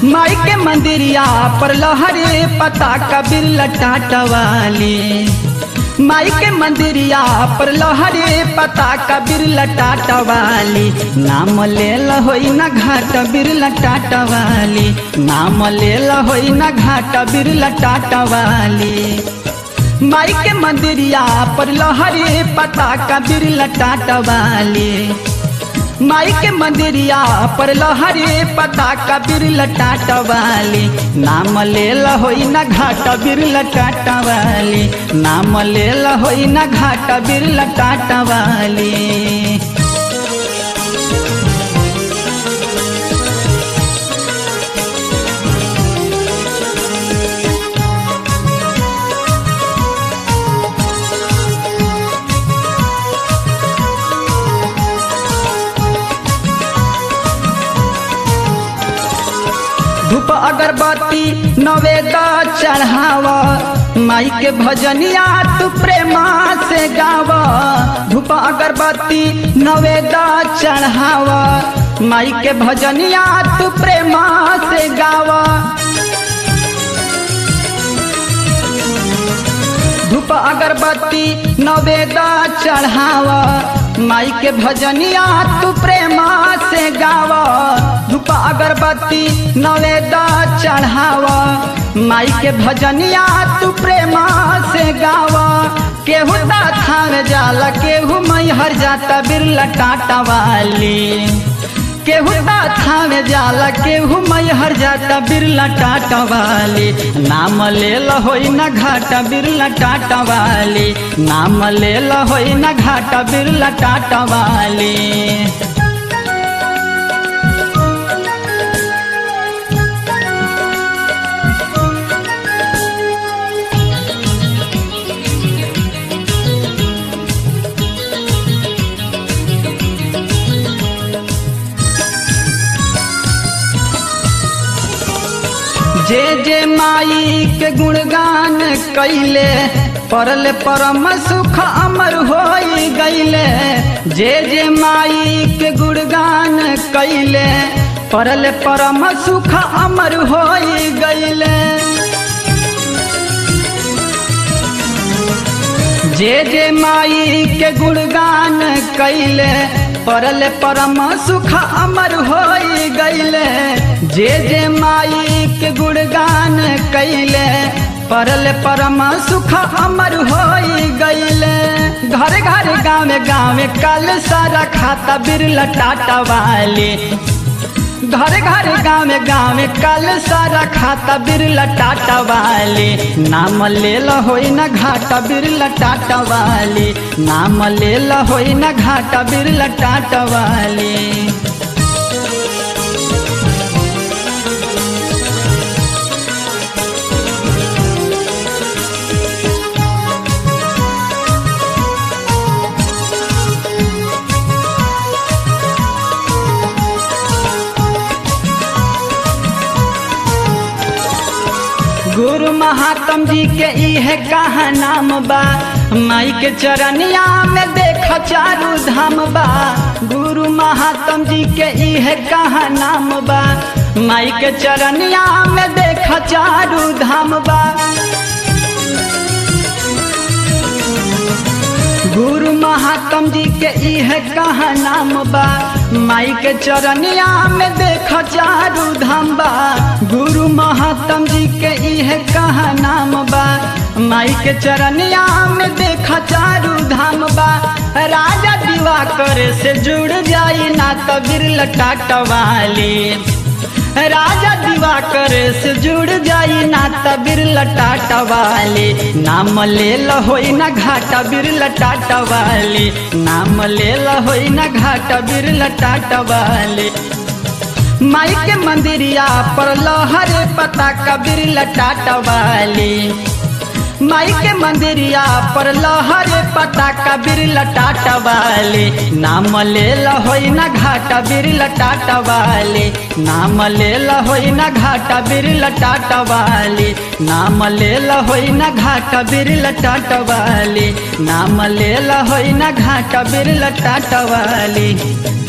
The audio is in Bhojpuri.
माई के मंदिरिया पर लहरे पता कबीर लटाटवाली। माई के मंदिरिया पर लहरे पता कबीर लटाटवाली। नाम लेल होई न घाट बीर लटाटवाली। नाम लेल होई न घाट बीर लटाटवाली। माई के मंदिरिया पर लहरे पता कबीर लटाटवाली। माई के मंदिरिया पर लहरे पता कबीर लटाटवाली। नाम लेल होई न घाट बीर लटाटवाली। नाम लेल होई न घाट बीर लटाटवाली। धूप अगरबत्ती नवेदा चढ़ावा। माई के भजनिया तू प्रेमा से गावा। धूप अगरबत्ती नवेदा चढ़ावा। माई के भजनिया तू प्रेमा से गावा। धूप अगरबत्ती नवेदा चढ़ावा। माई के भजनिया तू प्रेमा से गावा। धूप अगरबत्ती नवेदा चढ़ावा। माई के भजनिया तू प्रेमा से गावा। केहू थान जाला केहू मैहर जाता बीर लटाटवाली। केहू थान जाला केहू मैहर जाता बीर लटाटवाली। नाम लेल होई न घाट बीर लटाटवाली। नाम लेल होई न घाट बीर लटाटवाली। जे जे माई के गुणगान कैले परल परम सुख अमर होई गईले। जे जे माई के गुणगान कैले परल परम सुख अमर होई गईले। जे जे माई के गुणगान कैले परल परम सुख अमर होई गईले। जे जे माई के गुणगान कैले परल परम सुख अमर होई गईले। घर घर गाँव गाँव कल सारा खाता बीर लटाटवाली। घर घर गाँव गाँव कल सारा खाता बीर लटाटवाली। नाम लेल होई न घाट बीर लटाटवाली। नाम लेल होई न घाट बीर लटाटवाली। गुरु महात्म जी के इहे कहा नाम बा। माई के चरनिया में देख चारू धाम बा। गुरु महात्म जी के इहे कहा नाम बा। माई के चरनिया में देख चारू धाम बा। गुरु महात्म जी के इहे कहा नाम बा। माई के चरनिया में देख चारू धाम बा। गुरु महात्म जी के इहे कहा नाम बा। माई के चरनिया में देख चारू धाम बा। राजा दिवाकर से जुड़ जाई ना तो बीर लटाटवाली। राजा दिवाकर से जुड़ जाई ना तो बीर लटाटवाली। नाम लेल होई न घाट बीर लटाटवाली। नाम लेल होई न घाट बीर लटाटवाली। माई के मंदिरिया पर लहरे पता कबीर लटाटवाली। माई के मंदिरिया पर लहरे पता कबीर लटाटवाली। नाम लेल होई न घाट बीर लटाटवाली। नाम लेल होई न घाट बीर लटाटवाली। नाम लेल होई न घाट बीर लटाटवाली। नाम लेल होई न घाट बीर लटाटवाली।